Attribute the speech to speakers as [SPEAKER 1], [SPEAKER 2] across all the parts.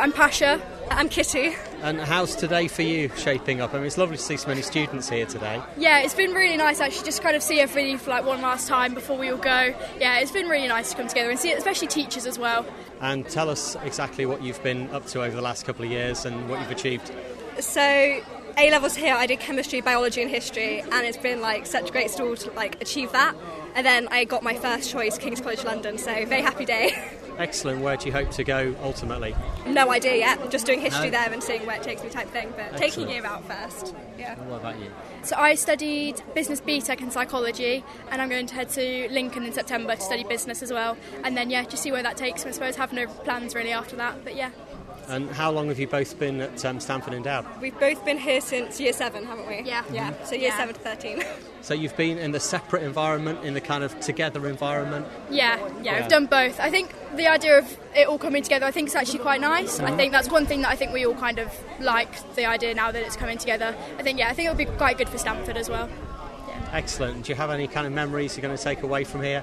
[SPEAKER 1] I'm Pasha.
[SPEAKER 2] I'm Kitty.
[SPEAKER 3] And how's today for you shaping up? I mean, it's lovely to see so many students here today.
[SPEAKER 1] Yeah, it's been really nice actually, just kind of see everybody for like one last time before we all go. Yeah, it's been really nice to come together and see it, especially teachers as well.
[SPEAKER 3] And tell us exactly what you've been up to over the last couple of years and what you've achieved.
[SPEAKER 2] So, A-levels here, I did chemistry, biology and history, and it's been like such a great story to like achieve that. And then I got my first choice, King's College London, so very happy day.
[SPEAKER 3] Excellent. Where do you hope to go ultimately?
[SPEAKER 2] No idea yet, just doing history there and seeing where it takes me type thing, but
[SPEAKER 3] Excellent.
[SPEAKER 2] taking a year out first. Yeah.
[SPEAKER 3] What about you?
[SPEAKER 1] So I studied business BTEC and psychology, and I'm going to head to Lincoln in September to study business as well. And then, just see where that takes me. I suppose have no plans really after that, but yeah.
[SPEAKER 3] And how long have you both been at Stanford Endowed?
[SPEAKER 2] We've both been here since year 7, haven't we?
[SPEAKER 1] Yeah.
[SPEAKER 2] Yeah, so year 7 to 13.
[SPEAKER 3] So you've been in the separate environment, in the kind of together environment?
[SPEAKER 1] Yeah, we've done both. I think the idea of it all coming together, I think is actually quite nice. I think that's one thing that I think we all kind of like, the idea now that it's coming together. I think it would be quite good for Stanford as well. Yeah.
[SPEAKER 3] Excellent. Do you have any kind of memories you're going to take away from here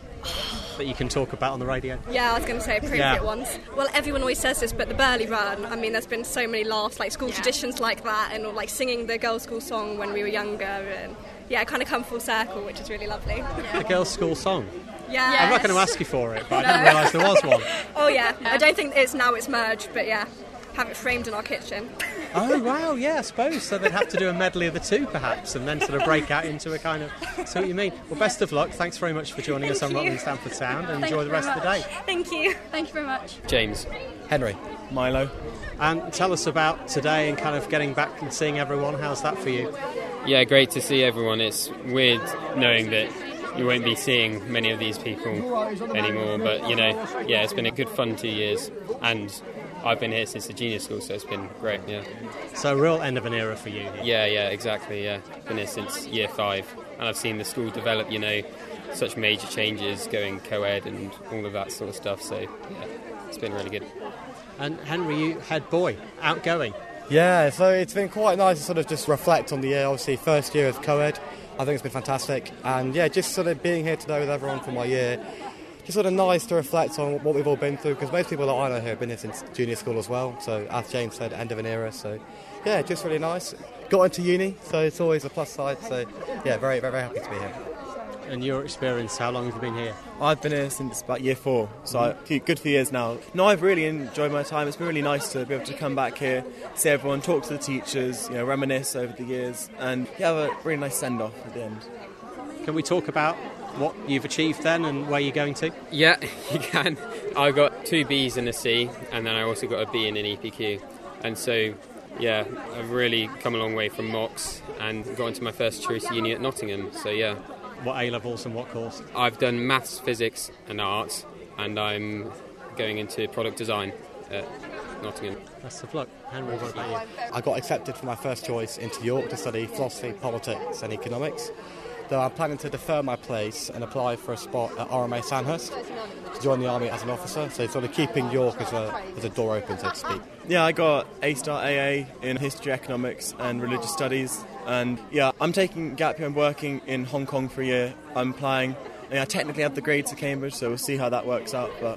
[SPEAKER 3] that you can talk about on the radio?
[SPEAKER 2] Yeah, I was going to say appropriate ones. Well, everyone always says this, but the Burley Run, I mean, there's been so many laughs, like school traditions like that, and like singing the girls' school song when we were younger, and kind of come full circle, which is really lovely.
[SPEAKER 1] Yeah.
[SPEAKER 3] The girls' school song?
[SPEAKER 2] Yeah.
[SPEAKER 3] I'm not going to ask you for it, but I didn't realise there was one.
[SPEAKER 2] Oh, yeah. I don't think it's merged, but have it framed in our kitchen.
[SPEAKER 3] Oh, wow, yeah, I suppose. So they'd have to do a medley of the two, perhaps, and then sort of break out into a kind of... See what you mean. Well, best of luck. Thanks very much for joining us on Rutland Stanford Sound, and enjoy the rest of the day.
[SPEAKER 2] Thank you.
[SPEAKER 1] Thank you very much.
[SPEAKER 4] James.
[SPEAKER 5] Henry.
[SPEAKER 4] Milo.
[SPEAKER 3] And tell us about today and kind of getting back and seeing everyone. How's that for you?
[SPEAKER 4] Yeah, great to see everyone. It's weird knowing that you won't be seeing many of these people anymore, but, it's been a good fun 2 years, and I've been here since the junior school, so it's been great, yeah.
[SPEAKER 3] So real end of an era for you.
[SPEAKER 4] Yeah, exactly, yeah. Been here since year 5, and I've seen the school develop, such major changes, going co-ed and all of that sort of stuff, so, yeah, it's been really good.
[SPEAKER 3] And Henry, you head boy, outgoing.
[SPEAKER 5] Yeah, so it's been quite nice to sort of just reflect on the year. Obviously, first year of co-ed, I think it's been fantastic. And just sort of being here today with everyone from my year, just sort of nice to reflect on what we've all been through, because most people that I know here have been here since junior school as well. So as James said, end of an era. So just really nice. Got into uni, so it's always a plus side. So very, very, very happy to be here.
[SPEAKER 3] And your experience, how long have you been here?
[SPEAKER 6] I've been here since about year 4, so a good few years now. No, I've really enjoyed my time. It's been really nice to be able to come back here, see everyone, talk to the teachers, reminisce over the years, and have a really nice send-off at the end.
[SPEAKER 3] Can we talk about what you've achieved then and where you're going to?
[SPEAKER 4] Yeah, you can. I got 2 Bs and a C, and then I also got a B in an EPQ. And so, I've really come a long way from mocks and got into my first choice uni at Nottingham, so yeah.
[SPEAKER 3] What A-levels and what course?
[SPEAKER 4] I've done maths, physics and arts, and I'm going into product design at Nottingham.
[SPEAKER 3] Best of luck. Henry, what about you?
[SPEAKER 5] I got accepted for my first choice into York to study philosophy, politics and economics. Though I'm planning to defer my place and apply for a spot at RMA Sandhurst to join the army as an officer, so sort of keeping York as a door open, so to speak.
[SPEAKER 6] Yeah, I got A-star AA in history, economics and religious studies, and I'm taking gap year. I'm working in Hong Kong for a year. I'm applying, and I technically have the grades at Cambridge, so we'll see how that works out, but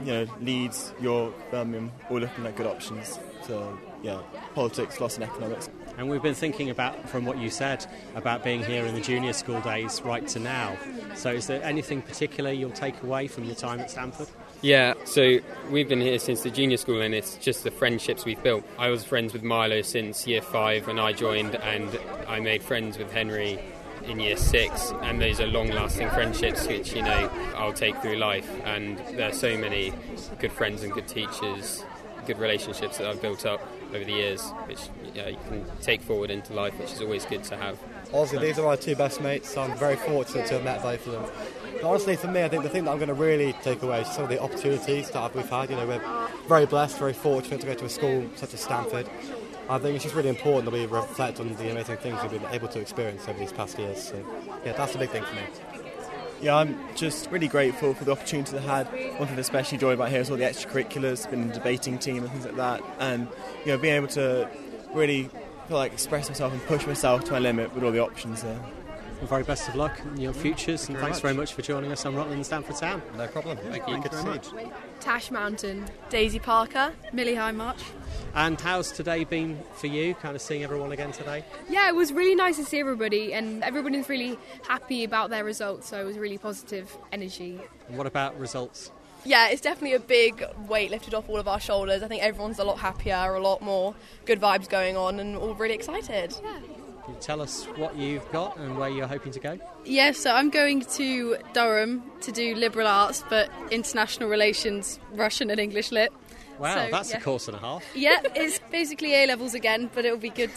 [SPEAKER 6] Leeds, York, Birmingham, all looking like good options. So politics, philosophy and economics.
[SPEAKER 3] And we've been thinking about, from what you said, about being here in the junior school days right to now. So is there anything particular you'll take away from your time at Stanford?
[SPEAKER 4] Yeah, so we've been here since the junior school, and it's just the friendships we've built. I was friends with Milo since year 5 when I joined, and I made friends with Henry in year 6, and those are long-lasting friendships which, I'll take through life. And there are so many good friends and good teachers, good relationships that I've built up over the years, which you can take forward into life, which is always good to have.
[SPEAKER 5] Honestly, these are my 2 best mates, so I'm very fortunate to have met both of them. But honestly, for me, I think the thing that I'm going to really take away is some of the opportunities that we've had. We're very blessed, very fortunate to go to a school such as Stanford. I think it's just really important that we reflect on the amazing things we've been able to experience over these past years. So, that's the big thing for me.
[SPEAKER 6] Yeah, I'm just really grateful for the opportunity I had. One thing I especially enjoyed about here is all the extracurriculars, been in a debating team and things like that, and being able to really express myself and push myself to my limit with all the options there.
[SPEAKER 3] Well, very best of luck in your futures, and thanks very much for joining us on Rutland and Stamford Town.
[SPEAKER 7] No problem. Thank you.
[SPEAKER 3] Good to see you.
[SPEAKER 8] Tash Mountain.
[SPEAKER 9] Daisy Parker.
[SPEAKER 8] Millie High March.
[SPEAKER 3] And how's today been for you, kind of seeing everyone again today?
[SPEAKER 8] Yeah, it was really nice to see everybody, and everybody was really happy about their results, so it was really positive energy.
[SPEAKER 3] And what about results?
[SPEAKER 9] Yeah, it's definitely a big weight lifted off all of our shoulders. I think everyone's a lot happier, a lot more good vibes going on, and all really excited.
[SPEAKER 8] Yeah.
[SPEAKER 3] Can you tell us what you've got and where you're hoping to go?
[SPEAKER 10] Yeah, so I'm going to Durham to do liberal arts, but international relations, Russian and English lit.
[SPEAKER 3] Wow,
[SPEAKER 10] So,
[SPEAKER 3] that's
[SPEAKER 10] yeah.
[SPEAKER 3] a course and a half.
[SPEAKER 10] Yeah, it's basically A-levels again, but it'll be good,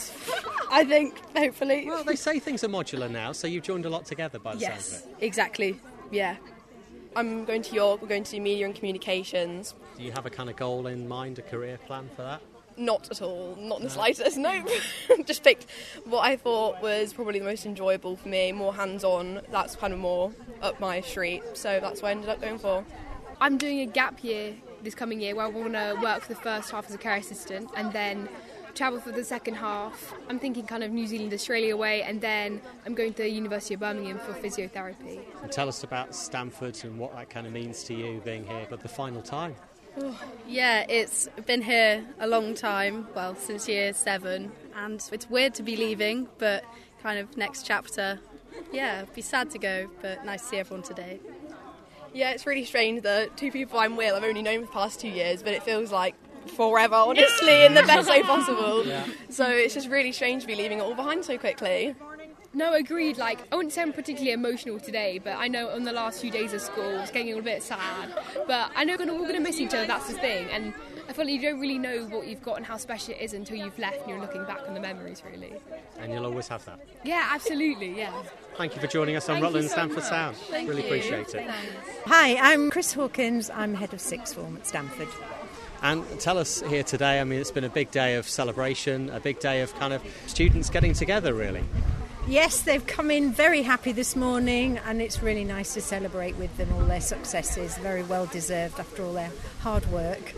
[SPEAKER 10] I think, hopefully.
[SPEAKER 3] Well, they say things are modular now, so you've joined a lot together by the sound of
[SPEAKER 10] Yes,
[SPEAKER 3] it.
[SPEAKER 10] exactly, yeah.
[SPEAKER 9] I'm going to York, we're going to do media and communications.
[SPEAKER 3] Do you have a kind of goal in mind, a career plan for that?
[SPEAKER 9] Not at all, not in the slightest, no. Just picked what I thought was probably the most enjoyable for me, more hands-on, that's kind of more up my street, so that's what I ended up going for.
[SPEAKER 8] I'm doing a gap year this coming year where I want to work for the first half as a care assistant and then travel for the second half. I'm thinking kind of New Zealand, Australia way, and then I'm going to the University of Birmingham for physiotherapy.
[SPEAKER 3] And tell us about Stamford and what that kind of means to you being here for the final time.
[SPEAKER 10] Yeah, it's been here a long time, well, since year 7, and it's weird to be leaving, but kind of next chapter, yeah, it'd be sad to go, but nice to see everyone today.
[SPEAKER 9] Yeah, it's really strange that two people I'm with I've only known for the past 2 years, but it feels like forever, honestly, in the best way possible.
[SPEAKER 3] Yeah.
[SPEAKER 9] So it's just really strange to be leaving it all behind so quickly.
[SPEAKER 8] No, agreed. Like, I wouldn't say I'm particularly emotional today, but I know on the last few days of school, it's getting a little bit sad. But I know we're going to miss each other, that's the thing. And I feel like you don't really know what you've got and how special it is until you've left and you're looking back on the memories, really.
[SPEAKER 3] And you'll always have that.
[SPEAKER 8] Yeah, absolutely, yeah.
[SPEAKER 3] Thank you for joining us on
[SPEAKER 8] Thank you
[SPEAKER 3] Rutland
[SPEAKER 8] so
[SPEAKER 3] Stamford
[SPEAKER 8] much.
[SPEAKER 3] Sound.
[SPEAKER 8] Thank
[SPEAKER 3] Really
[SPEAKER 8] you.
[SPEAKER 3] appreciate it.
[SPEAKER 11] Hi, I'm Chris Hawkins. I'm head of sixth form at Stamford.
[SPEAKER 3] And tell us here today, I mean, it's been a big day of celebration, a big day of kind of students getting together, really.
[SPEAKER 11] Yes, they've come in very happy this morning, and it's really nice to celebrate with them all their successes. Very well deserved after all their hard work.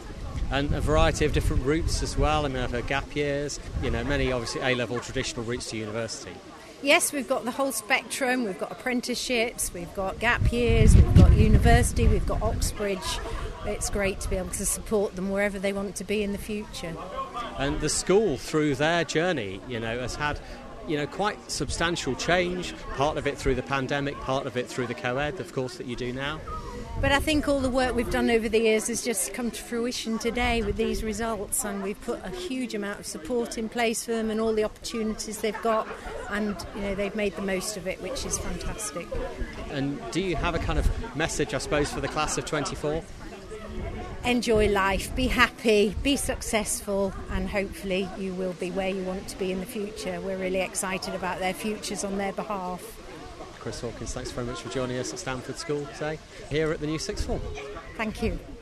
[SPEAKER 3] And a variety of different routes as well. I mean, I've heard gap years, you know, many obviously A-level traditional routes to university.
[SPEAKER 11] Yes, we've got the whole spectrum. We've got apprenticeships, we've got gap years, we've got university, we've got Oxbridge. It's great to be able to support them wherever they want to be in the future.
[SPEAKER 3] And the school, through their journey, you know, has had, you know, quite substantial change, part of it through the pandemic, part of it through the co-ed, of course, that you do now.
[SPEAKER 11] But I think all the work we've done over the years has just come to fruition today with these results, and we've put a huge amount of support in place for them and all the opportunities they've got, and you know, they've made the most of it, which is fantastic.
[SPEAKER 3] And do you have a kind of message, I suppose, for the class of 24?
[SPEAKER 11] Enjoy life, be happy, be successful, and hopefully you will be where you want to be in the future. We're really excited about their futures on their behalf.
[SPEAKER 3] Chris Hawkins, thanks very much for joining us at Stamford School today, here at the new sixth form.
[SPEAKER 11] Thank you.